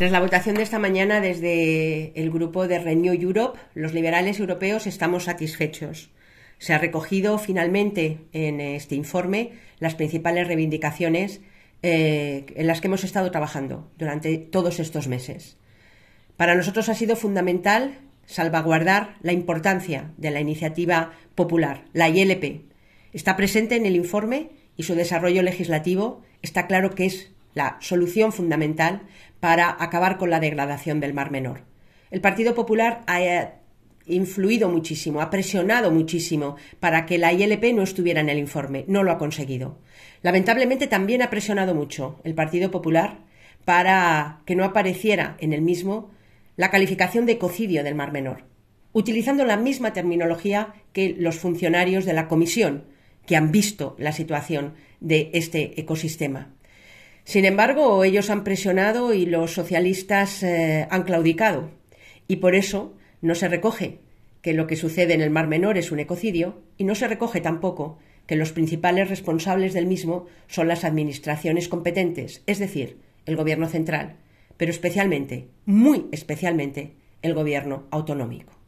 Tras la votación de esta mañana desde el grupo de Renew Europe, los liberales europeos estamos satisfechos. Se ha recogido finalmente en este informe las principales reivindicaciones en las que hemos estado trabajando durante todos estos meses. Para nosotros ha sido fundamental salvaguardar la importancia de la iniciativa popular, la ILP. Está presente en el informe y su desarrollo legislativo está claro que es la solución fundamental para acabar con la degradación del Mar Menor. El Partido Popular ha influido muchísimo, ha presionado muchísimo para que la ILP no estuviera en el informe. No lo ha conseguido. Lamentablemente también ha presionado mucho el Partido Popular para que no apareciera en el mismo la calificación de ecocidio del Mar Menor, utilizando la misma terminología que los funcionarios de la Comisión que han visto la situación de este ecosistema. Sin embargo, ellos han presionado y los socialistas han claudicado, y por eso no se recoge que lo que sucede en el Mar Menor es un ecocidio y no se recoge tampoco que los principales responsables del mismo son las administraciones competentes, es decir, el Gobierno central, pero especialmente, muy especialmente, el Gobierno autonómico.